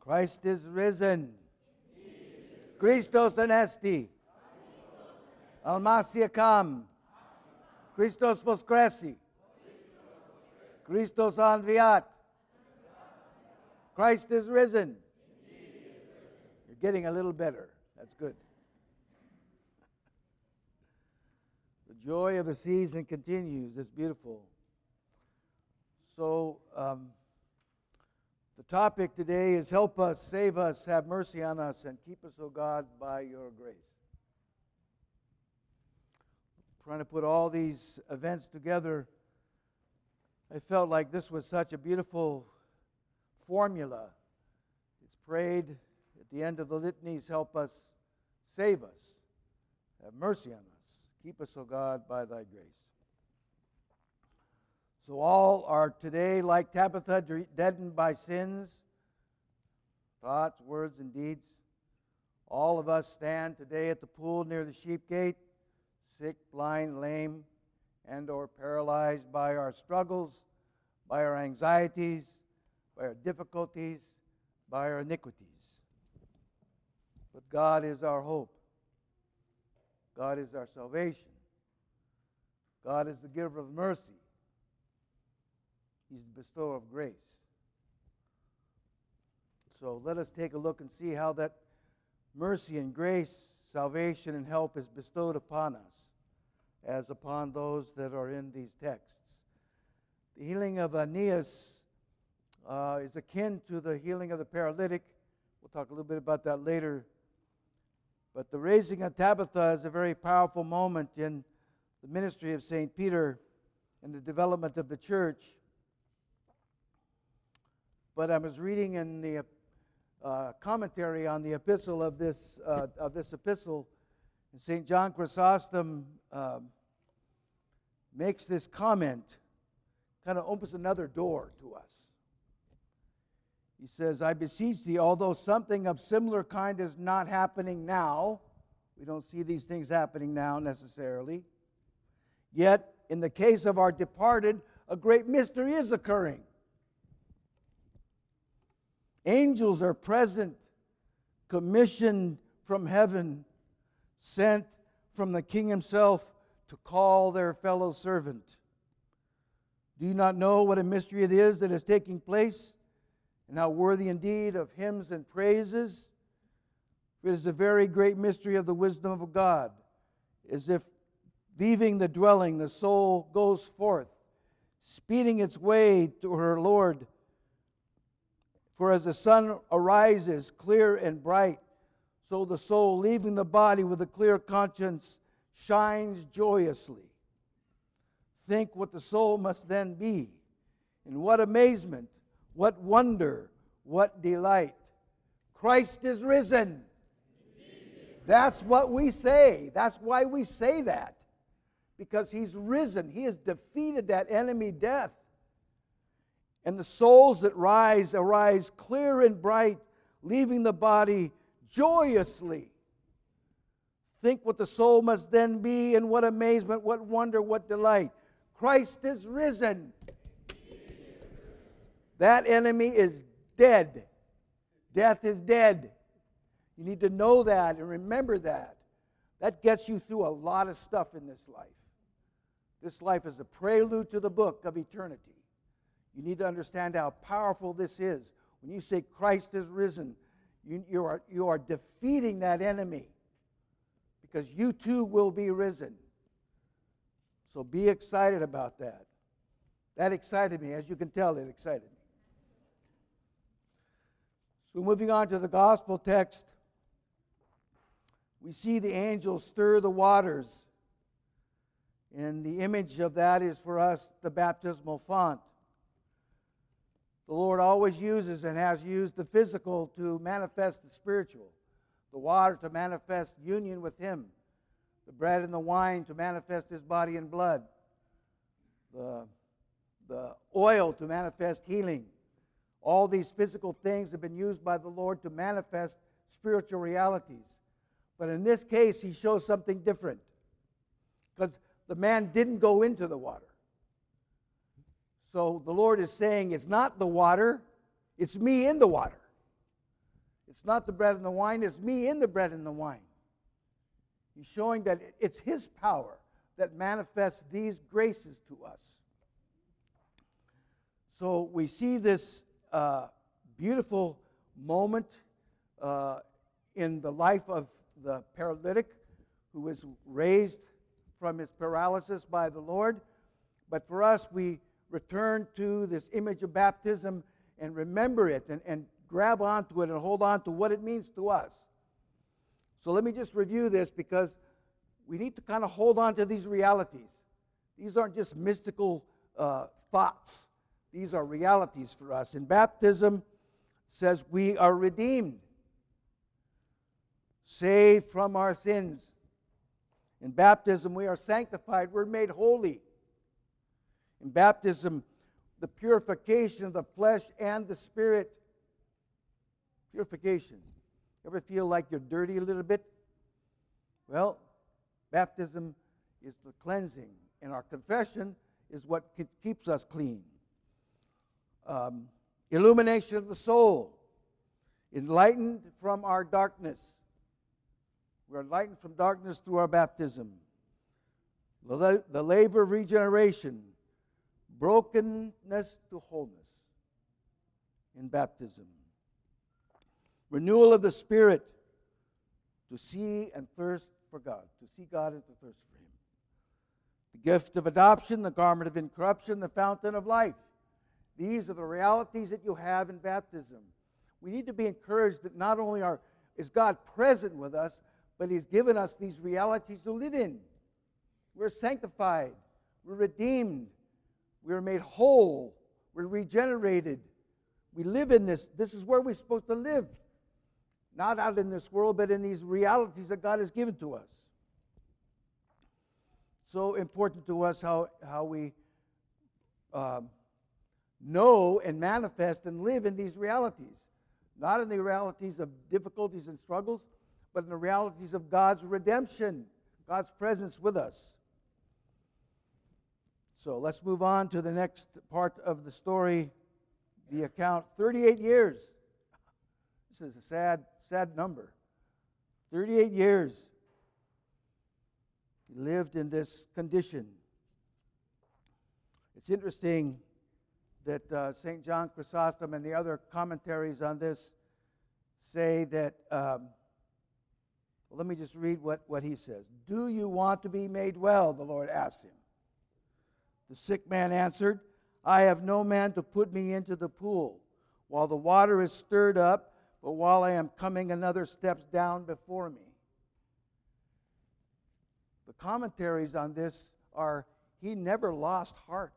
Christ is risen. Christos anesti. Almasia kam. Christos voskresi. Christos anviat. Christ is risen. You're getting a little better. That's good. The joy of the season continues. It's beautiful. So, the topic today is help us, save us, have mercy on us, and keep us, O God, by your grace. Trying to put all these events together, I felt like this was such a beautiful formula. It's prayed at the end of the litanies, help us, save us, have mercy on us, keep us, O God, by thy grace. So all are today, like Tabitha, deadened by sins, thoughts, words, and deeds. All of us stand today at the pool near the sheep gate, sick, blind, lame, and or paralyzed by our struggles, by our anxieties, by our difficulties, by our iniquities. But God is our hope. God is our salvation. God is the giver of mercy. He's the bestower of grace. So let us take a look and see how that mercy and grace, salvation and help is bestowed upon us as upon those that are in these texts. The healing of Aeneas is akin to the healing of the paralytic. We'll talk a little bit about that later. But the raising of Tabitha is a very powerful moment in the ministry of St. Peter and the development of the church. But I was reading in the commentary on the epistle of this epistle, and St. John Chrysostom makes this comment, kind of opens another door to us. He says, I beseech thee, although something of similar kind is not happening now, we don't see these things happening now necessarily, yet in the case of our departed, a great mystery is occurring. Angels are present, commissioned from heaven, sent from the King himself to call their fellow servant. Do you not know what a mystery it is that is taking place, and how worthy indeed of hymns and praises? It is a very great mystery of the wisdom of God. As if leaving the dwelling, the soul goes forth, speeding its way to her Lord. For as the sun arises clear and bright, so the soul, leaving the body with a clear conscience, shines joyously. Think what the soul must then be. In what amazement, what wonder, what delight. Christ is risen. That's what we say. That's why we say that. Because he's risen. He has defeated that enemy, death. And the souls that arise clear and bright, leaving the body joyously. Think what the soul must then be, and what amazement, what wonder, what delight. Christ is risen. That enemy is dead. Death is dead. You need to know that and remember that. That gets you through a lot of stuff in this life. This life is a prelude to the book of eternity. You need to understand how powerful this is. When you say Christ is risen, you are defeating that enemy, because you too will be risen. So be excited about that. That excited me. As you can tell, it excited me. So moving on to the gospel text, we see the angels stir the waters. And the image of that is for us the baptismal font. The Lord always uses and has used the physical to manifest the spiritual. The water to manifest union with Him. The bread and the wine to manifest His body and blood. The oil to manifest healing. All these physical things have been used by the Lord to manifest spiritual realities. But in this case, He shows something different. Because the man didn't go into the water. So the Lord is saying, it's not the water, it's me in the water. It's not the bread and the wine, it's me in the bread and the wine. He's showing that it's His power that manifests these graces to us. So we see this beautiful moment in the life of the paralytic who was raised from his paralysis by the Lord. But for us, we return to this image of baptism and remember it and grab onto it and hold on to what it means to us. So let me just review this, because we need to kind of hold on to these realities. These aren't just mystical thoughts. These are realities for us. In baptism, it says we are redeemed, saved from our sins. In baptism, we are sanctified. We're made holy. In baptism, the purification of the flesh and the spirit. Purification. Ever feel like you're dirty a little bit? Well, baptism is the cleansing, and our confession is what keeps us clean. Illumination of the soul. Enlightened from our darkness. We're enlightened from darkness through our baptism. The labor of regeneration. Brokenness to wholeness in baptism. Renewal of the Spirit, to see and thirst for God, to see God and to thirst for Him. The gift of adoption, the garment of incorruption, the fountain of life. These are the realities that you have in baptism. We need to be encouraged that not only is God present with us, but He's given us these realities to live in. We're sanctified. We're redeemed. We're made whole. We're regenerated. We live in this. This is where we're supposed to live. Not out in this world, but in these realities that God has given to us. So important to us how we know and manifest and live in these realities. Not in the realities of difficulties and struggles, but in the realities of God's redemption, God's presence with us. So let's move on to the next part of the story, the account. 38 years. This is a sad number. 38 years he lived in this condition. It's interesting that St. John Chrysostom and the other commentaries on this say that, well, let me just read what he says. Do you want to be made well? The Lord asked him. The sick man answered, I have no man to put me into the pool while the water is stirred up, but while I am coming, another steps down before me. The commentaries on this are, he never lost heart.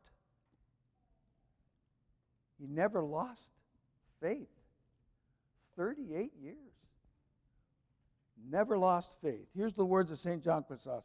He never lost faith. 38 years. Never lost faith. Here's the words of St. John Chrysostom.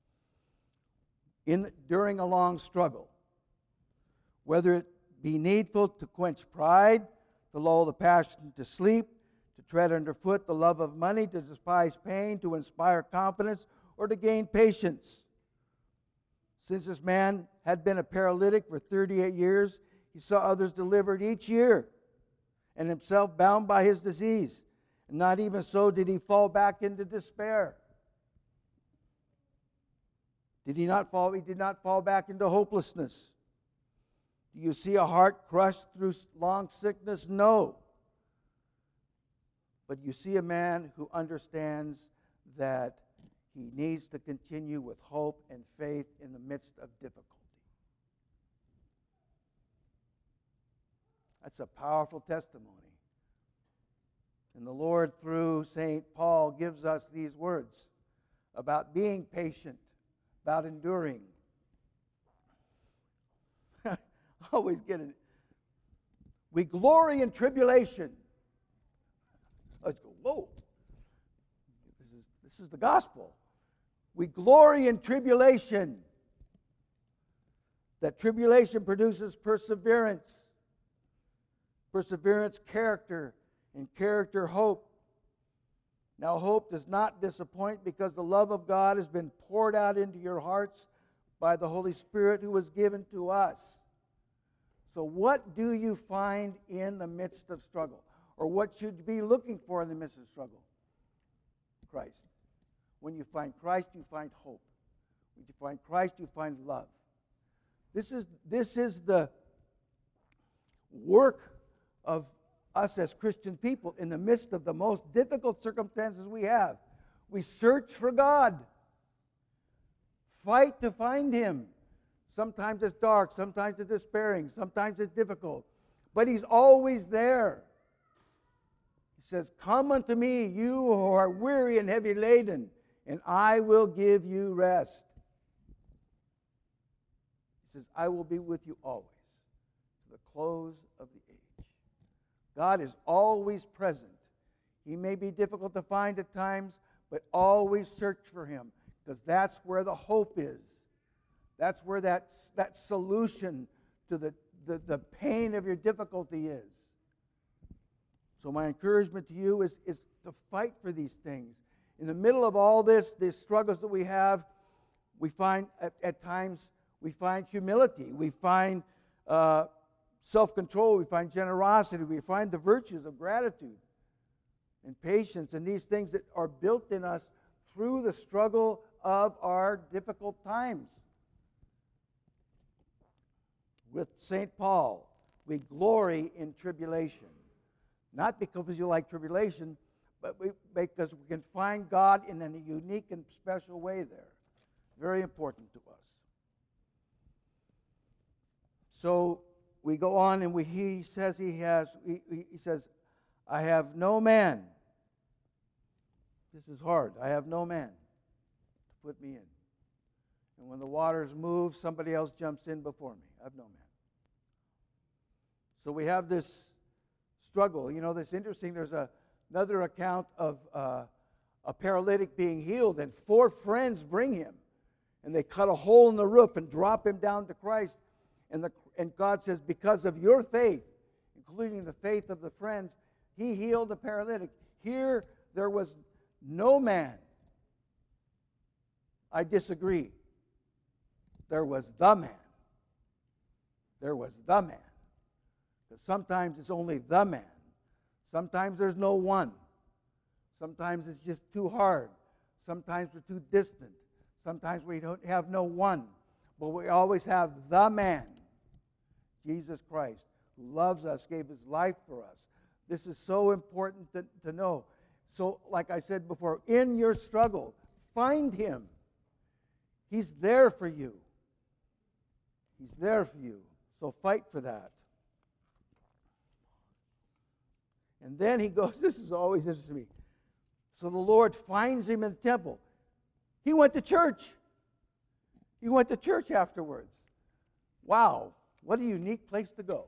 During a long struggle, whether it be needful to quench pride, to lull the passion to sleep, to tread underfoot the love of money, to despise pain, to inspire confidence, or to gain patience. Since this man had been a paralytic for 38 years, he saw others delivered each year, and himself bound by his disease. And not even so did he fall back into despair. Did he not fall? He did not fall back into hopelessness. Do you see a heart crushed through long sickness? No. But you see a man who understands that he needs to continue with hope and faith in the midst of difficulty. That's a powerful testimony. And the Lord, through St. Paul, gives us these words about being patient, about enduring. I always get it. We glory in tribulation. Let's go, whoa. This is the gospel. We glory in tribulation. That tribulation produces perseverance. Perseverance, character, and character, hope. Now, hope does not disappoint because the love of God has been poured out into your hearts by the Holy Spirit who was given to us. So what do you find in the midst of struggle? Or what should you be looking for in the midst of struggle? Christ. When you find Christ, you find hope. When you find Christ, you find love. This is the work of us as Christian people in the midst of the most difficult circumstances we have. We search for God. Fight to find Him. Sometimes it's dark, sometimes it's despairing, sometimes it's difficult. But He's always there. He says, "Come unto me, you who are weary and heavy laden, and I will give you rest." He says, "I will be with you always, to the close of the age." God is always present. He may be difficult to find at times, but always search for Him, because that's where the hope is. That's where that solution to the pain of your difficulty is. So my encouragement to you is to fight for these things. In the middle of all these struggles that we have, we find at times, we find humility. We find self-control. We find generosity. We find the virtues of gratitude and patience, and these things that are built in us through the struggle of our difficult times. With St. Paul, we glory in tribulation. Not because you like tribulation, but because we can find God in a unique and special way there. Very important to us. So we go on, and he says, "I have no man." This is hard. I have no man to put me in. And when the waters move, somebody else jumps in before me. I have no man. So we have this struggle. You know, that's interesting. There's another account of a paralytic being healed, and 4 friends bring him. And they cut a hole in the roof and drop him down to Christ. And God says, because of your faith, including the faith of the friends, He healed the paralytic. Here, there was no man. I disagree. There was the man. There was the man. Because sometimes it's only the man. Sometimes there's no one. Sometimes it's just too hard. Sometimes we're too distant. Sometimes we don't have no one. But we always have the man, Jesus Christ, who loves us, gave His life for us. This is so important to know. So, like I said before, in your struggle, find Him. He's there for you. He's there for you. So fight for that. And then he goes, this is always interesting to me. So the Lord finds him in the temple. He went to church. He went to church afterwards. Wow, what a unique place to go.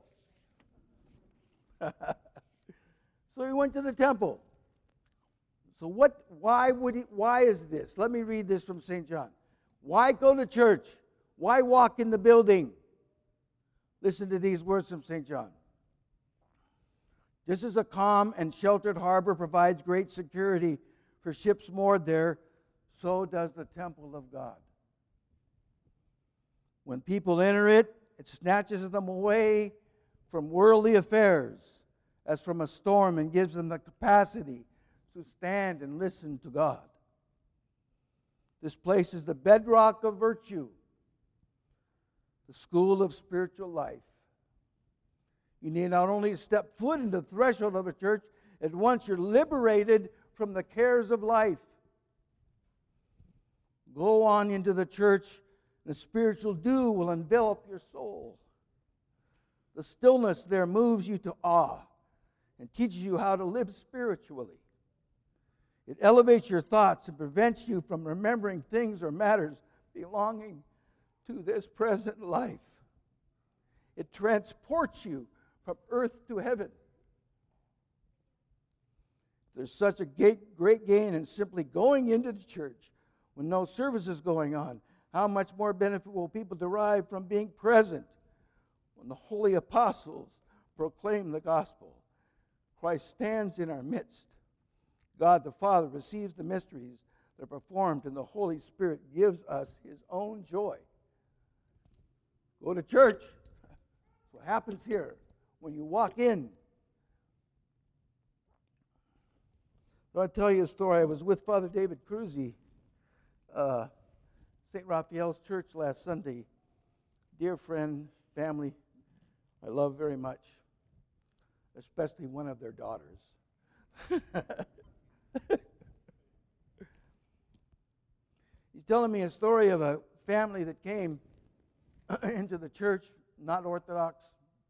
So he went to the temple. So why is this? Let me read this from St. John. Why go to church? Why walk in the building? Listen to these words from St. John. Just as a calm and sheltered harbor provides great security for ships moored there, so does the temple of God. When people enter it, it snatches them away from worldly affairs as from a storm and gives them the capacity to stand and listen to God. This place is the bedrock of virtue, the school of spiritual life. You need not only step foot into the threshold of a church, at once you're liberated from the cares of life. Go on into the church, and the spiritual dew will envelop your soul. The stillness there moves you to awe and teaches you how to live spiritually. It elevates your thoughts and prevents you from remembering things or matters belonging to this present life. It transports you from earth to heaven. There's such a great gain in simply going into the church when no service is going on. How much more benefit will people derive from being present when the holy apostles proclaim the gospel? Christ stands in our midst. God the Father receives the mysteries that are performed, and the Holy Spirit gives us His own joy. Go to church. That's what happens here. When you walk in, So I'll tell you a story. I was with Father David Cruzy, St. Raphael's Church last Sunday. Dear friend, family, I love very much, especially one of their daughters. He's telling me a story of a family that came into the church, not Orthodox.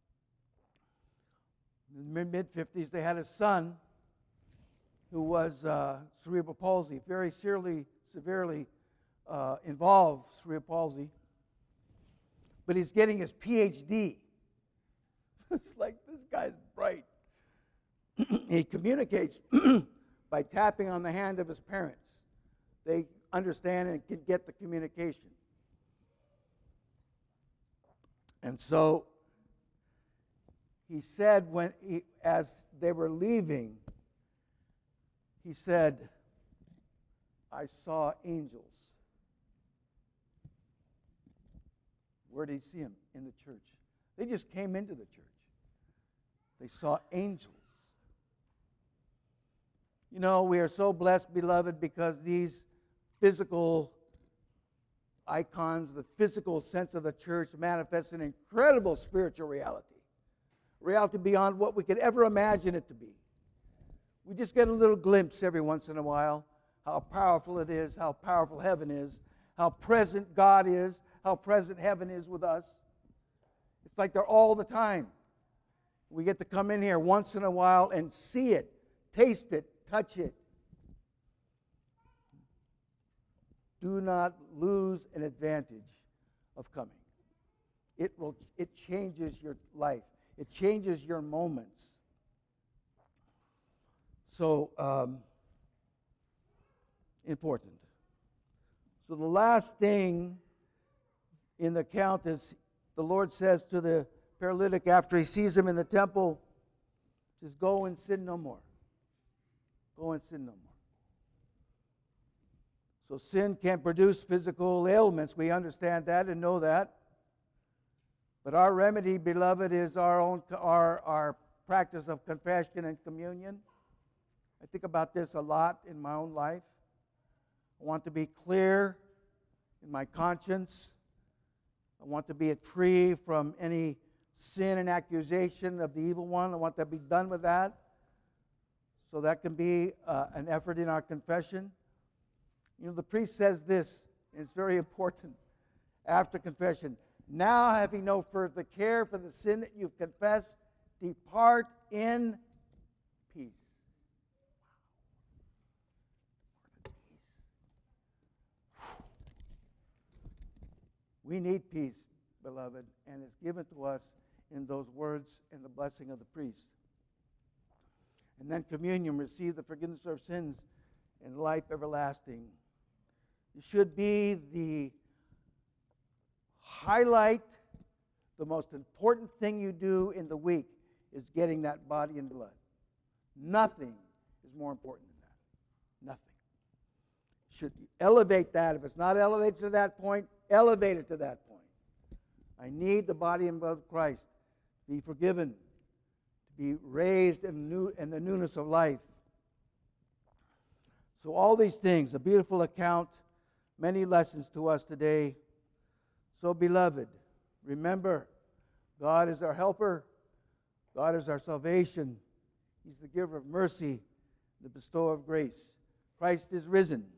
In the mid-50s, they had a son who was cerebral palsy, very severely involved cerebral palsy. But he's getting his PhD. It's like, this guy's bright. He communicates by tapping on the hand of his parents. They understand and can get the communication. And so he said, as they were leaving, he said, I saw angels. Where did he see them? In the church. They just came into the church. They saw angels. You know, we are so blessed, beloved, because these physical icons, the physical sense of the church, manifests an incredible spiritual reality. Reality beyond what we could ever imagine it to be. We just get a little glimpse every once in a while how powerful it is, how powerful heaven is, how present God is, how present heaven is with us. It's like they're all the time. We get to come in here once in a while and see it, taste it, touch it. Do not lose an advantage of coming. It changes your life. It changes your moments. So, important. So the last thing in the account is the Lord says to the paralytic after he sees him in the temple, says, go and sin no more. Go and sin no more. So sin can produce physical ailments. We understand that and know that. But our remedy, beloved, is our practice of confession and communion. I think about this a lot in my own life. I want to be clear in my conscience. I want to be free from any sin and accusation of the evil one. I want to be done with that. So that can be an effort in our confession. You know, the priest says this, and it's very important after confession. Now, having no further care for the sin that you've confessed, depart in peace. We need peace, beloved, and it's given to us in those words and the blessing of the priest. And then communion, receive the forgiveness of sins and life everlasting. It should be the highlight, the most important thing you do in the week is getting that body and blood. Nothing is more important than that. Nothing. Should elevate that. If it's not elevated to that point, elevate it to that point. I need the body and blood of Christ to be forgiven, to be raised in the newness of life. So all these things, a beautiful account, many lessons to us today. So, beloved, remember, God is our helper. God is our salvation. He's the giver of mercy, the bestower of grace. Christ is risen.